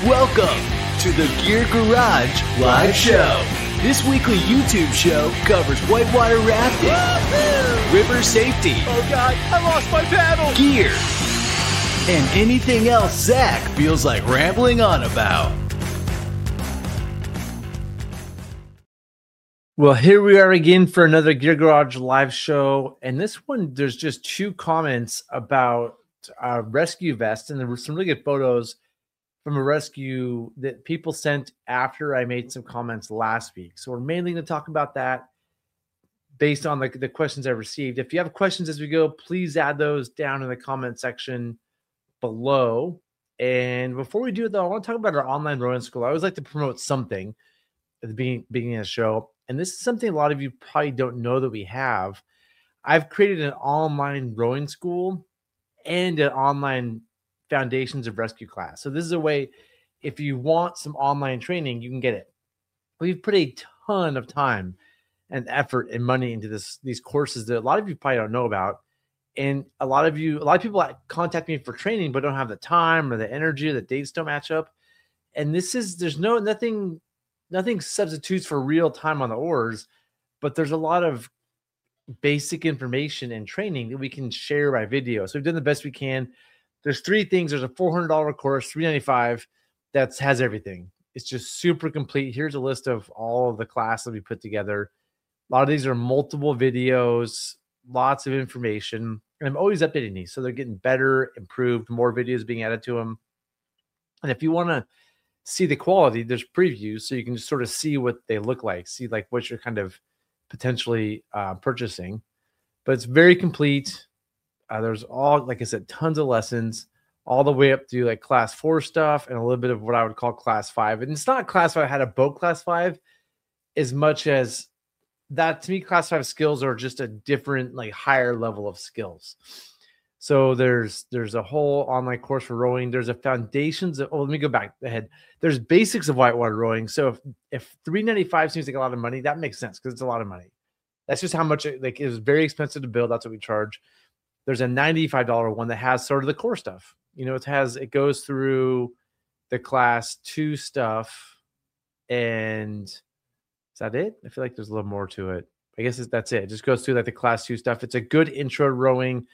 Welcome to the Gear Garage Live Show. This weekly YouTube show covers whitewater rafting, river safety, oh God, I lost my paddle, gear, and anything else Zach feels like rambling on about. Well, here we are again for another Gear Garage Live Show. And this one, there's just two comments about rescue vest, and there were some really good photos from a rescue that people sent after I made some comments last week. So we're mainly going to talk about that based on the questions I received. If you have questions as we go, please add those down in the comment section below. And before we do it, though, I want to talk about our online rowing school. I always like to promote something at the beginning of the show. And this is something a lot of you probably don't know that we have. I've created an online rowing school and an online Foundations of Rescue class. So this is a way, if you want some online training, you can get it. We've put a ton of time and effort and money into these courses that a lot of you probably don't know about. And a lot of people contact me for training, but don't have the time or the energy, or the dates don't match up. And there's nothing substitutes for real time on the oars, but there's a lot of basic information and training that we can share by video. So we've done the best we can. There's three things. There's a $400 course, $395 that has everything. It's just super complete. Here's a list of all of the classes we put together. A lot of these are multiple videos, lots of information, and I'm always updating these. So they're getting better, improved, more videos being added to them. And if you want to see the quality, there's previews, so you can just sort of see what they look like, see like what you're kind of potentially purchasing. But it's very complete. There's all, like I said, tons of lessons all the way up to like class 4 stuff and a little bit of what I would call class 5. And it's not class 5 how to boat class 5 as much as that. To me, class 5 skills are just a different, like higher level of skills. So there's a whole online course for rowing. There's a foundations of, let me go back ahead. There's basics of whitewater rowing. So if $395 seems like a lot of money, that makes sense because it's a lot of money. That's just how much it was very expensive to build. That's what we charge. There's a $95 one that has sort of the core stuff. You know, it goes through the class 2 stuff. And is that it? I feel like there's a little more to it. I guess that's it. It just goes through like the class 2 stuff. It's a good intro to rowing.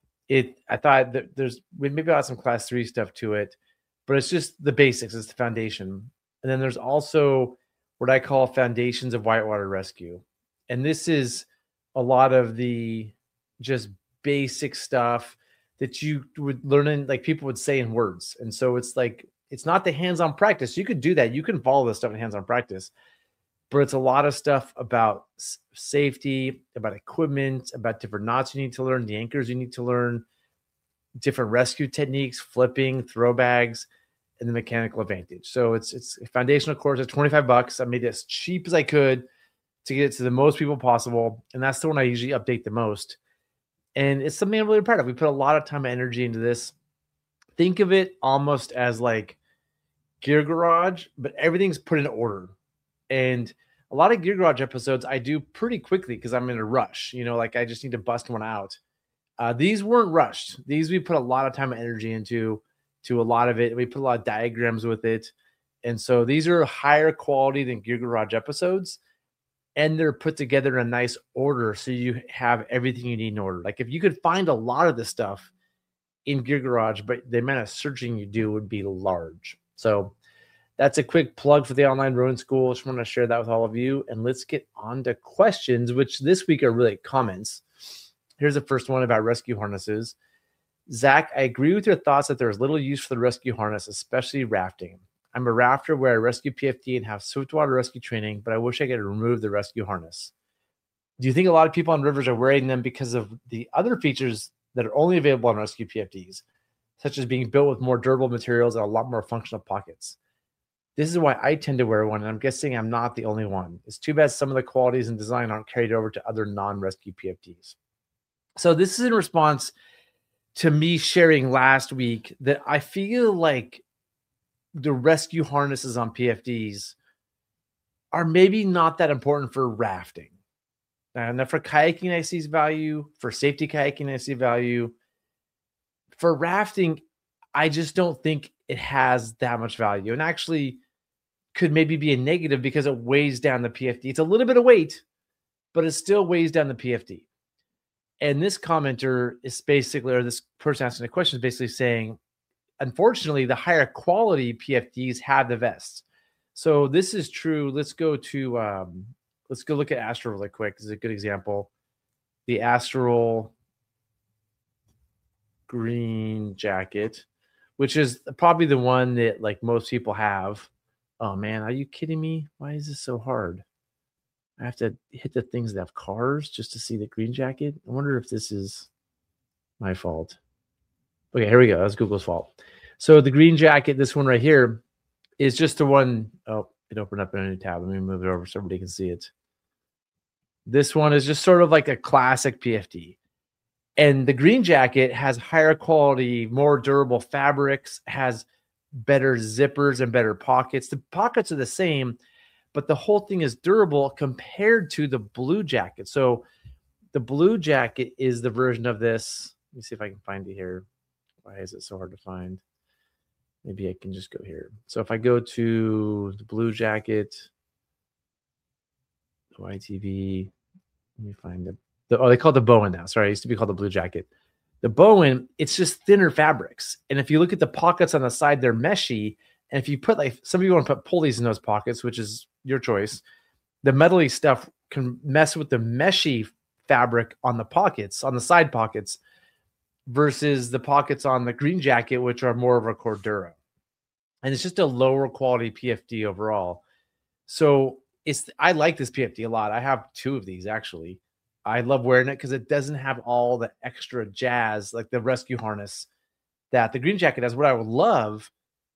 I thought that maybe I'll add some class 3 stuff to it, but it's just the basics. It's the foundation. And then there's also what I call Foundations of Whitewater Rescue. And this is a lot of the just basic stuff that you would learn in, like people would say in words. And so it's like, it's not the hands-on practice. You could do that. You can follow this stuff in hands-on practice, but it's a lot of stuff about safety, about equipment, about different knots you need to learn, the anchors you need to learn, different rescue techniques, flipping, throw bags, and the mechanical advantage. So it's a foundational course at $25. I made it as cheap as I could to get it to the most people possible. And that's the one I usually update the most. And it's something I'm really proud of. We put a lot of time and energy into this. Think of it almost as like Gear Garage, but everything's put in order. And a lot of Gear Garage episodes I do pretty quickly because I'm in a rush. You know, like I just need to bust one out. These weren't rushed. These we put a lot of time and energy into a lot of it. We put a lot of diagrams with it. And so these are higher quality than Gear Garage episodes. And they're put together in a nice order so you have everything you need in order. Like if you could find a lot of this stuff in Gear Garage, but the amount of searching you do would be large. So that's a quick plug for the online rowing school. Just want to share that with all of you. And let's get on to questions, which this week are really comments. Here's the first one about rescue harnesses. Zach, I agree with your thoughts that there's little use for the rescue harness, especially rafting. I'm a rafter where I rescue PFD and have swiftwater rescue training, but I wish I could remove the rescue harness. Do you think a lot of people on rivers are wearing them because of the other features that are only available on rescue PFDs, such as being built with more durable materials and a lot more functional pockets? This is why I tend to wear one, and I'm guessing I'm not the only one. It's too bad some of the qualities and design aren't carried over to other non-rescue PFDs. So this is in response to me sharing last week that I feel like the rescue harnesses on PFDs are maybe not that important for rafting. And for kayaking, I see value. For safety kayaking, I see value. For rafting, I just don't think it has that much value, and actually could maybe be a negative because it weighs down the PFD. It's a little bit of weight, but it still weighs down the PFD. And this commenter is basically, or this person asking the question is basically saying, unfortunately, the higher quality PFDs have the vests. So this is true. Let's go look at Astral really quick. This is a good example. The Astral green jacket, which is probably the one that like most people have. Oh man, are you kidding me? Why is this so hard? I have to hit the things that have cars just to see the green jacket. I wonder if this is my fault. Okay, here we go. That's Google's fault. So the green jacket, this one right here, is just the one. Oh, it opened up in a new tab. Let me move it over so everybody can see it. This one is just sort of like a classic PFD. And the green jacket has higher quality, more durable fabrics, has better zippers and better pockets. The pockets are the same, but the whole thing is durable compared to the blue jacket. So the blue jacket is the version of this. Let me see if I can find it here. Why is it so hard to find? Maybe I can just go here. So if I go to the blue jacket, YTV, let me find they call it the Bowen now. Sorry, it used to be called the blue jacket. The Bowen, it's just thinner fabrics. And if you look at the pockets on the side, they're meshy. And if you put like, some people want to put pulleys in those pockets, which is your choice. The metally stuff can mess with the meshy fabric on the pockets, on the side pockets, versus the pockets on the green jacket, which are more of a Cordura. And it's just a lower quality PFD overall. So I like this PFD a lot. I have 2 of these actually. I love wearing it because it doesn't have all the extra jazz like the rescue harness that the green jacket has. What I would love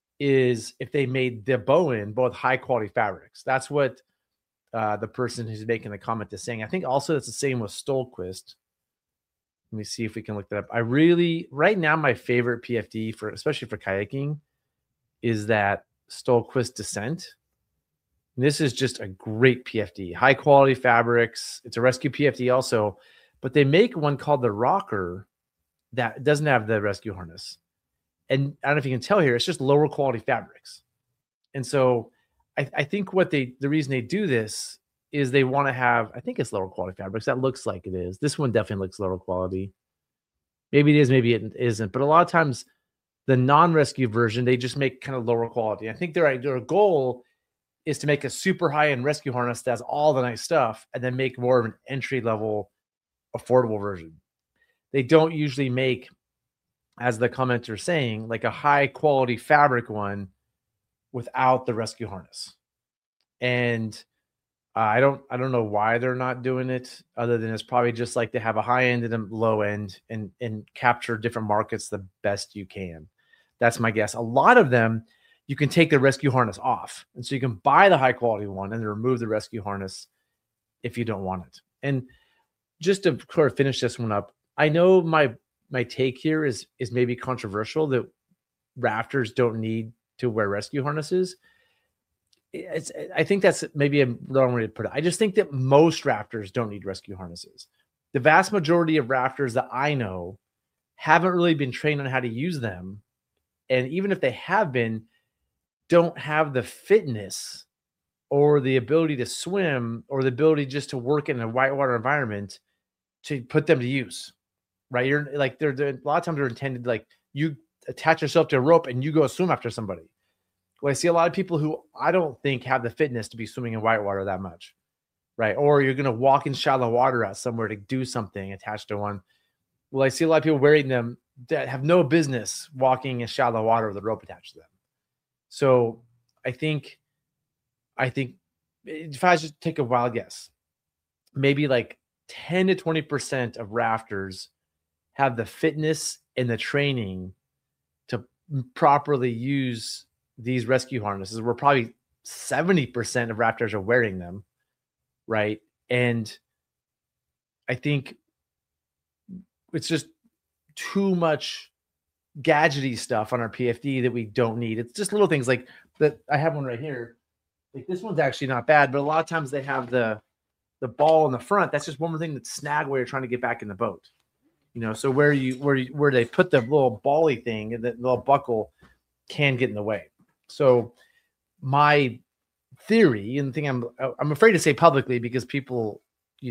is if they made the Bowen both high quality fabrics. That's what the person who's making the comment is saying. I think also it's the same with Stolquist. Let me see if we can look that up. Right now, my favorite PFD especially for kayaking is that Stolquist Descent. And this is just a great PFD, high quality fabrics. It's a rescue PFD also, but they make one called the Rocker that doesn't have the rescue harness. And I don't know if you can tell here, it's just lower quality fabrics. And so I think the reason they do this is they want to have, I think it's lower quality fabrics. That looks like it is. This one definitely looks lower quality. Maybe it is, maybe it isn't. But a lot of times the non-rescue version, they just make kind of lower quality. I think their goal is to make a super high-end rescue harness that has all the nice stuff and then make more of an entry-level affordable version. They don't usually make, as the commenter is saying, like a high-quality fabric one without the rescue harness. And I don't know why they're not doing it, other than it's probably just like they have a high end and a low end and capture different markets the best you can. That's my guess. A lot of them, you can take the rescue harness off. And so you can buy the high quality one and then remove the rescue harness if you don't want it. And just to sort of finish this one up, I know my take here is maybe controversial that rafters don't need to wear rescue harnesses. I think that's maybe a wrong way to put it. I just think that most rafters don't need rescue harnesses. The vast majority of rafters that I know haven't really been trained on how to use them. And even if they have been, don't have the fitness or the ability to swim or the ability just to work in a whitewater environment to put them to use, right? You're like, they're a lot of times they're intended, like you attach yourself to a rope and you go swim after somebody. Well, I see a lot of people who I don't think have the fitness to be swimming in whitewater that much, right? Or you're going to walk in shallow water out somewhere to do something attached to one. Well, I see a lot of people wearing them that have no business walking in shallow water with a rope attached to them. So I think if I just take a wild guess, maybe like 10 to 20% of rafters have the fitness and the training to properly use these rescue harnesses. Where probably 70% of rafters are wearing them, right? And I think it's just too much gadgety stuff on our PFD that we don't need. It's just little things like that. I have one right here. Like this one's actually not bad, but a lot of times they have the ball in the front. That's just one more thing that's snag where you're trying to get back in the boat. You know, so where they put the little bally thing and the little buckle can get in the way. So my theory, and the thing I'm afraid to say publicly because people,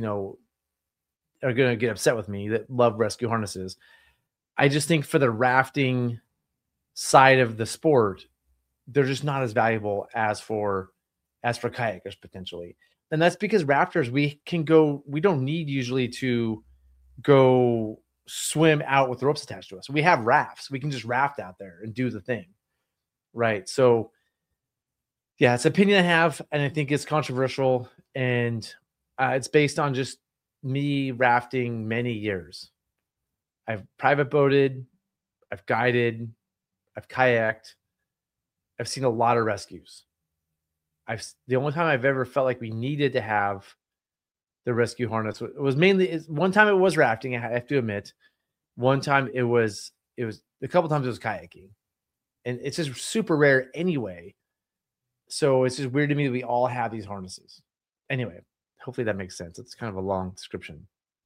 are going to get upset with me that love rescue harnesses. I just think for the rafting side of the sport, they're just not as valuable as for kayakers potentially. And that's because rafters, we don't need usually to go swim out with ropes attached to us. We have rafts. We can just raft out there and do the thing. Right. So yeah, it's an opinion I have, and I think it's controversial, and it's based on just me rafting many years. I've private boated, I've guided, I've kayaked, I've seen a lot of rescues. The only time I've ever felt like we needed to have the rescue harness was mainly one time it was rafting. I have to admit, one time it was a couple times it was kayaking, and it's just super rare anyway. So it's just weird to me that we all have these harnesses. Anyway, hopefully that makes sense. It's kind of a long description.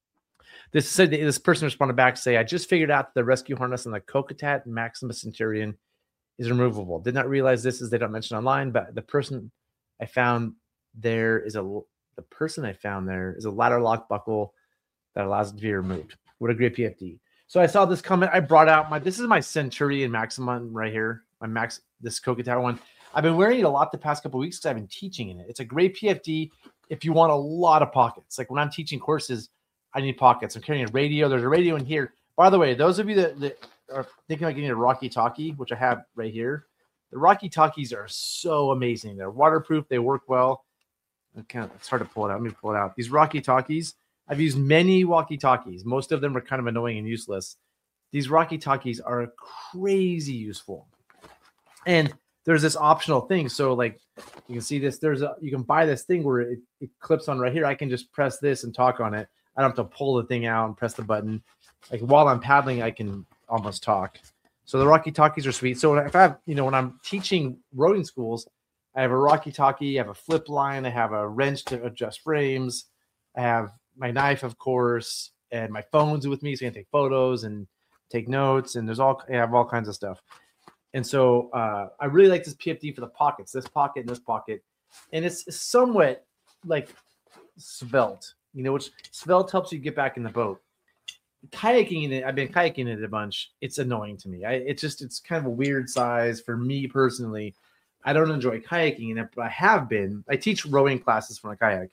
This person responded back to say, I just figured out the rescue harness on the Kokatat Maximus Centurion is removable. Did not realize this, as they don't mention online, but the person I found there is a ladder lock buckle that allows it to be removed. What a great PFD. So I saw this comment. I brought out this is my Centurion Maximum right here. This Kokatat one. I've been wearing it a lot the past couple of weeks because I've been teaching in it. It's a great PFD if you want a lot of pockets. Like when I'm teaching courses, I need pockets. I'm carrying a radio. There's a radio in here. By the way, those of you that are thinking about getting a Rocky Talkie, which I have right here, the Rocky Talkies are so amazing. They're waterproof. They work well. It's hard to pull it out. Let me pull it out. These Rocky Talkies, I've used many walkie-talkies. Most of them are kind of annoying and useless. These Rocky Talkies are crazy useful. And there's this optional thing. So like you can see this, you can buy this thing where it clips on right here. I can just press this and talk on it. I don't have to pull the thing out and press the button. Like while I'm paddling, I can almost talk. So the Rocky Talkies are sweet. So if I have, when I'm teaching rowing schools, I have a Rocky Talkie, I have a flip line, I have a wrench to adjust frames, I have my knife, of course, and my phone's with me, so I can take photos and take notes, and I have all kinds of stuff. And so I really like this PFD for the pockets, this pocket and this pocket. And it's somewhat like svelte, which svelte helps you get back in the boat. Kayaking in it, I've been kayaking it a bunch. It's annoying to me. It's kind of a weird size for me personally. I don't enjoy kayaking in it, but I teach rowing classes from a kayak.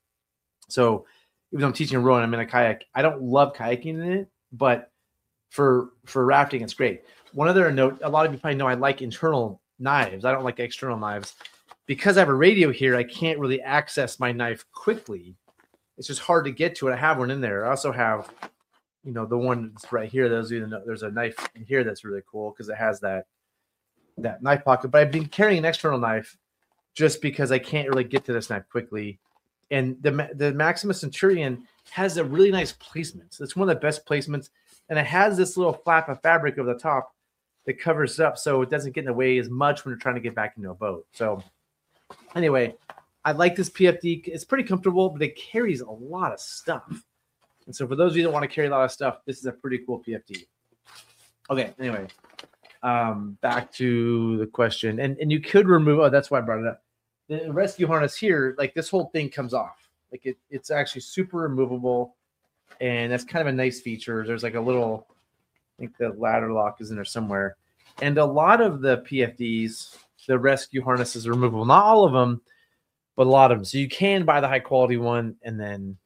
So even though I'm teaching rowing, I'm in a kayak. I don't love kayaking in it, but for rafting, it's great. One other note, a lot of you probably know I like internal knives. I don't like external knives. Because I have a radio here, I can't really access my knife quickly. It's just hard to get to it. I have one in there. I also have, the one that's right here. There's a knife in here that's really cool because it has that knife pocket. But I've been carrying an external knife just because I can't really get to this knife quickly. And the Maximus Centurion has a really nice placement. So it's one of the best placements. And it has this little flap of fabric over the top that covers up so it doesn't get in the way as much when you're trying to get back into a boat. So anyway, I like this PFD. It's pretty comfortable, but it carries a lot of stuff. And so for those of you that want to carry a lot of stuff, this is a pretty cool PFD. Okay, anyway, back to the question. And you could remove, that's why I brought it up. The rescue harness here, like this whole thing comes off. Like it's actually super removable. And that's kind of a nice feature. There's like a little, I think the ladder lock is in there somewhere. And a lot of the PFDs, the rescue harnesses are removable. Not all of them, but a lot of them. So you can buy the high quality one and then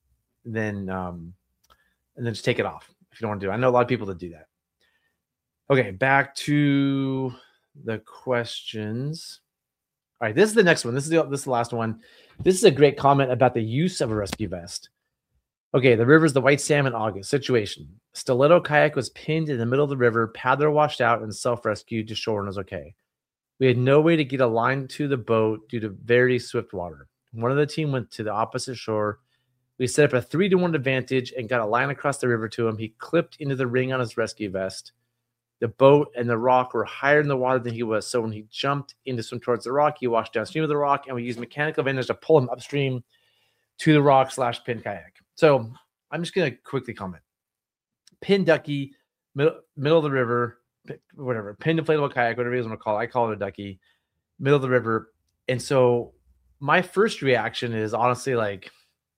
just take it off if you don't want to do it. I know a lot of people that do that. Okay, back to the questions. All right, this is the next one. This is the last one. This is a great comment about the use of a rescue vest. Okay, the river's the White Salmon August situation. Stiletto kayak was pinned in the middle of the river, paddler washed out, and self-rescued to shore and was okay. We had no way to get a line to the boat due to very swift water. One of the team went to the opposite shore. We set up a 3-to-1 advantage and got a line across the river to him. He clipped into the ring on his rescue vest. The boat and the rock were higher in the water than he was, so when he jumped in to swim towards the rock, he washed downstream of the rock, and we used mechanical advantage to pull him upstream to the rock / pin kayak. So I'm just going to quickly comment. Pin ducky, middle of the river, whatever, pinned inflatable kayak, whatever you guys want to call it. I call it a ducky, middle of the river. And so my first reaction is honestly like,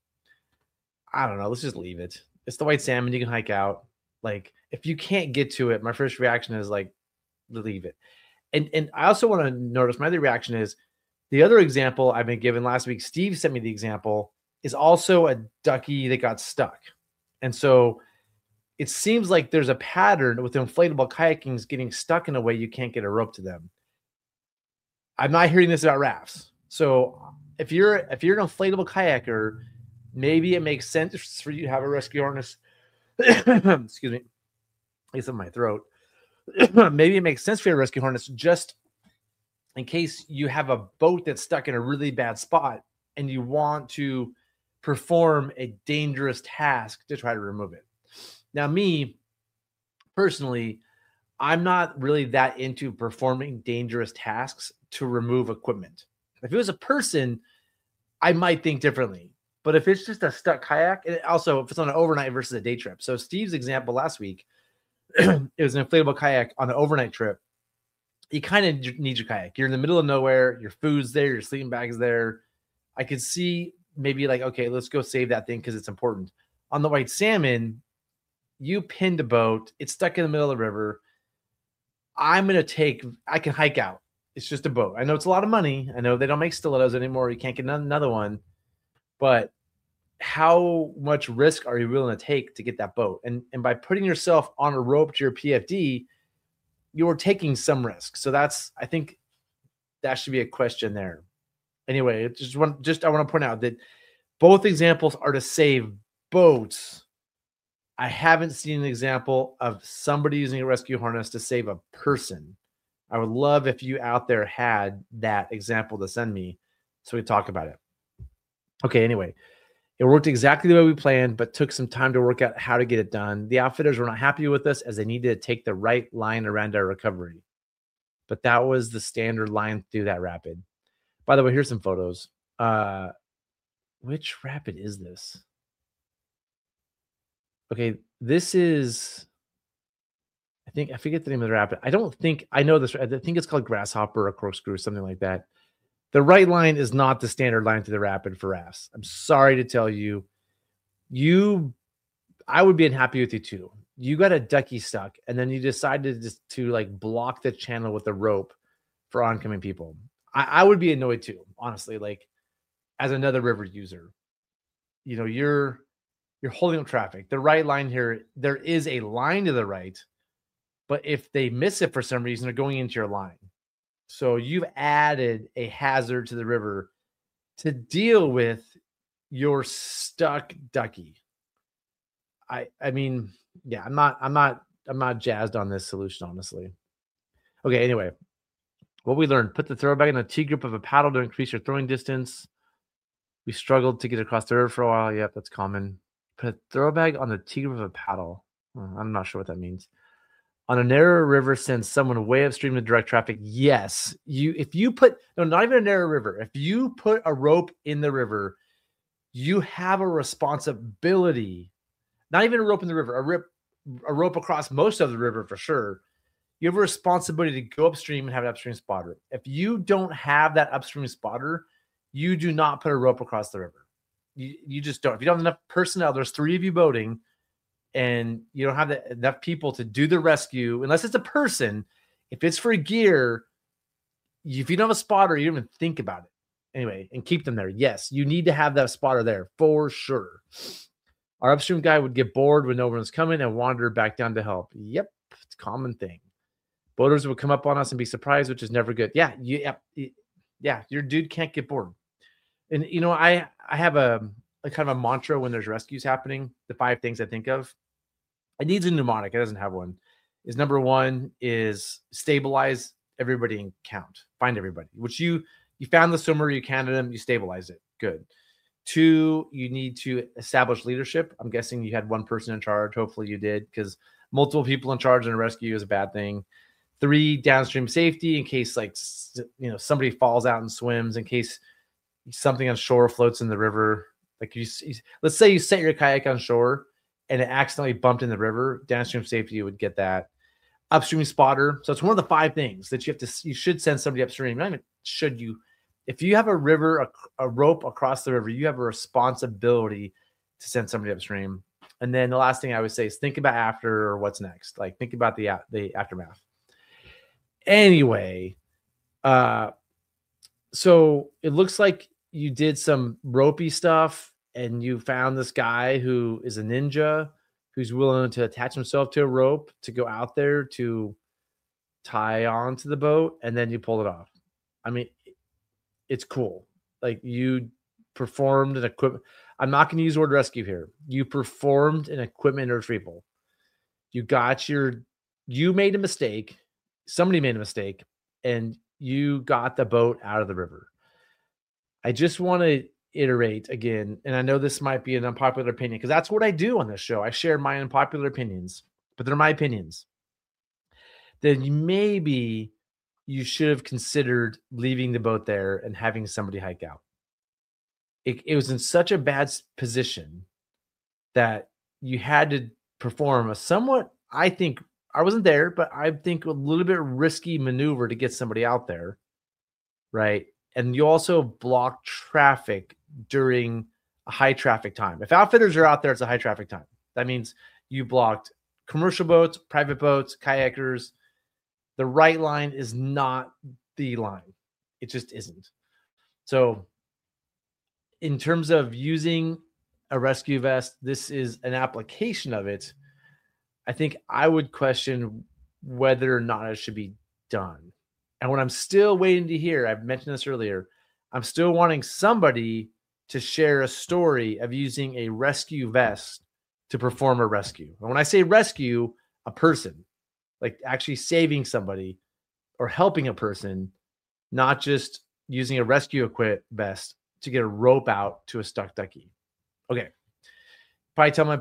I don't know, let's just leave it. It's the white salmon. You can hike out. Like, if you can't get to it, my first reaction is like, leave it. And I also want to notice my other reaction is the other example I've been given last week. Steve sent me the example is also a ducky that got stuck. And so it seems like there's a pattern with inflatable kayakings getting stuck in a way you can't get a rope to them. I'm not hearing this about rafts. So if you're an inflatable kayaker, maybe it makes sense for you to have a rescue harness. Excuse me. It's in my throat. Maybe it makes sense for your rescue harness just in case you have a boat that's stuck in a really bad spot and you want to perform a dangerous task to try to remove it. Now, me personally, I'm not really that into performing dangerous tasks to remove equipment. If it was a person, I might think differently. But if it's just a stuck kayak, and also if it's on an overnight versus a day trip. So Steve's example last week, it was an inflatable kayak on an overnight trip. You kind of need your kayak. You're in the middle of nowhere. Your food's there. Your sleeping bag's there. I could see maybe like, okay, let's go save that thing because it's important. On the white salmon, you pinned a boat. It's stuck in the middle of the river. I can hike out. It's just a boat. I know it's a lot of money. I know they don't make stilettos anymore. You can't get another one. But how much risk are you willing to take to get that boat? And by putting yourself on a rope to your PFD, you're taking some risk. So I think that should be a question there. Anyway, I want to point out that both examples are to save boats. I haven't seen an example of somebody using a rescue harness to save a person. I would love if you out there had that example to send me so we talk about it. Okay, anyway, it worked exactly the way we planned, but took some time to work out how to get it done. The outfitters were not happy with us as they needed to take the right line around our recovery. But that was the standard line through that rapid. By the way, here's some photos. Which rapid is this? Okay, this is, I forget the name of the rapid. I know this. I think it's called Grasshopper or Corkscrew, something like that. The right line is not the standard line to the rapid for rafts. I'm sorry to tell you, I would be unhappy with you too. You got a ducky stuck, and then you decided to like block the channel with a rope for oncoming people. I would be annoyed too, honestly. Like, as another river user, you're holding up traffic. The right line here, there is a line to the right, but if they miss it for some reason, they're going into your line. So you've added a hazard to the river to deal with your stuck ducky. I mean, yeah, I'm not jazzed on this solution, honestly. Okay, anyway, what we learned: put the throw bag in a T grip of a paddle to increase your throwing distance. We struggled to get across the river for a while. Yep, that's common. Put a throw bag on the T grip of a paddle. I'm not sure what that means. On a narrow river, send someone way upstream to direct traffic. Yes, not even a narrow river. If you put a rope in the river, you have a responsibility. Not even a rope in the river, a rope across most of the river for sure. You have a responsibility to go upstream and have an upstream spotter. If you don't have that upstream spotter, you do not put a rope across the river. You just don't. If you don't have enough personnel, there's 3 of you boating, and you don't have enough people to do the rescue, unless it's a person. If it's for gear, if you don't have a spotter, you don't even think about it. Anyway, and keep them there. Yes, you need to have that spotter there for sure. Our upstream guy would get bored when no one was coming and wander back down to help. Yep, it's a common thing. Boaters would come up on us and be surprised, which is never good. Yeah, your dude can't get bored. And, I have a kind of a mantra when there's rescues happening. The 5 things I think of. It needs a mnemonic. It doesn't have one. Is number 1 is stabilize everybody and count. Find everybody. Which you found the swimmer, you counted them, you stabilize it. Good. 2, you need to establish leadership. I'm guessing you had one person in charge. Hopefully you did, because multiple people in charge in a rescue is a bad thing. 3, downstream safety in case somebody falls out and swims, in case something on shore floats in the river. Like let's say you set your kayak on shore and it accidentally bumped in the river, downstream safety would get that. upstream spotter. So it's one of the 5 things that you should send somebody upstream. Not even should you. If you have a river, a rope across the river, you have a responsibility to send somebody upstream. And then the last thing I would say is think about after or what's next. Like think about the aftermath. Anyway, so it looks like you did some ropey stuff and you found this guy who is a ninja who's willing to attach himself to a rope to go out there to tie onto the boat, and then you pull it off. I mean, it's cool. Like you performed an equipment. I'm not going to use the word rescue here. You performed an equipment retrieval. You made a mistake. Somebody made a mistake and you got the boat out of the river. I just want to iterate again, and I know this might be an unpopular opinion because that's what I do on this show. I share my unpopular opinions, but they're my opinions. Then maybe you should have considered leaving the boat there and having somebody hike out. It was in such a bad position that you had to perform a somewhat, I think, I wasn't there, but I think a little bit risky maneuver to get somebody out there, right? And you also block traffic during a high traffic time. If outfitters are out there, it's a high traffic time. That means you blocked commercial boats, private boats, kayakers. The right line is not the line. It just isn't. So in terms of using a rescue vest, this is an application of it. I think I would question whether or not it should be done. And what I'm still waiting to hear, I've mentioned this earlier, I'm still wanting somebody to share a story of using a rescue vest to perform a rescue. And when I say rescue, a person, like actually saving somebody or helping a person, not just using a rescue vest to get a rope out to a stuck ducky. Okay. Probably tell my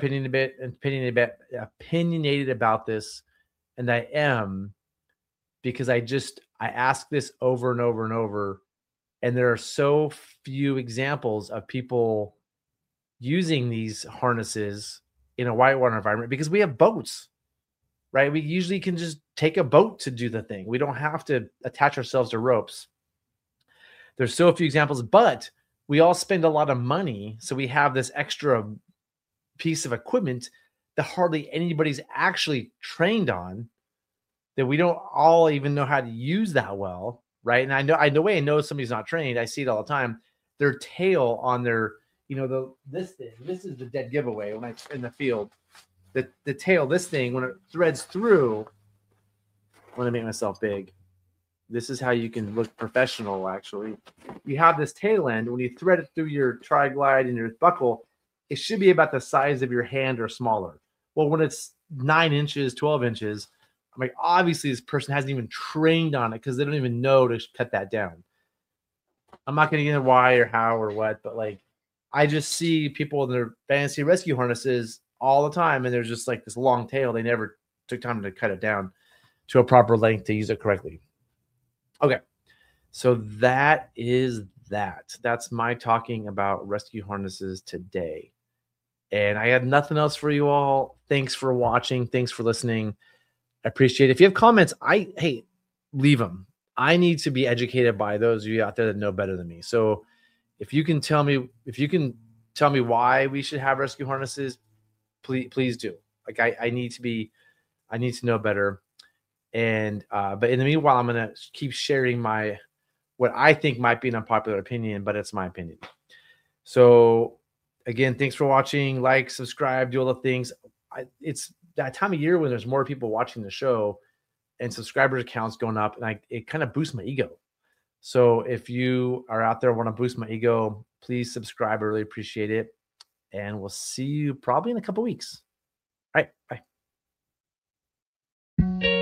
opinionated about this. And I am, because I ask this over and over and over. And there are so few examples of people using these harnesses in a whitewater environment because we have boats, right? We usually can just take a boat to do the thing. We don't have to attach ourselves to ropes. There's so few examples, but we all spend a lot of money. So we have this extra piece of equipment that hardly anybody's actually trained on, that we don't all even know how to use that well, right? And I know somebody's not trained. I see it all the time. Their tail on their, this is the dead giveaway when I'm in the field. The tail, this thing, when it threads through, I want to make myself big. This is how you can look professional, actually. You have this tail end. When you thread it through your tri-glide and your buckle, it should be about the size of your hand or smaller. Well, when it's 9 inches, 12 inches, I'm like, obviously this person hasn't even trained on it because they don't even know to cut that down. I'm not going to get into why or how or what, but like, I just see people in their fancy rescue harnesses all the time, and there's just like this long tail. They never took time to cut it down to a proper length to use it correctly. Okay, so that is that. That's my talking about rescue harnesses today. And I have nothing else for you all. Thanks for watching. Thanks for listening. I appreciate it. If you have comments, leave them. I need to be educated by those of you out there that know better than me. So if you can tell me why we should have rescue harnesses, please do. Like I need to know better. And but in the meanwhile, I'm gonna keep sharing what I think might be an unpopular opinion, but it's my opinion. So again, thanks for watching. Like, subscribe, do all the things. It's that time of year when there's more people watching the show and subscribers accounts going up, and it kind of boosts my ego. So if you are out there and want to boost my ego, please subscribe. I really appreciate it. And we'll see you probably in a couple weeks. All right, bye.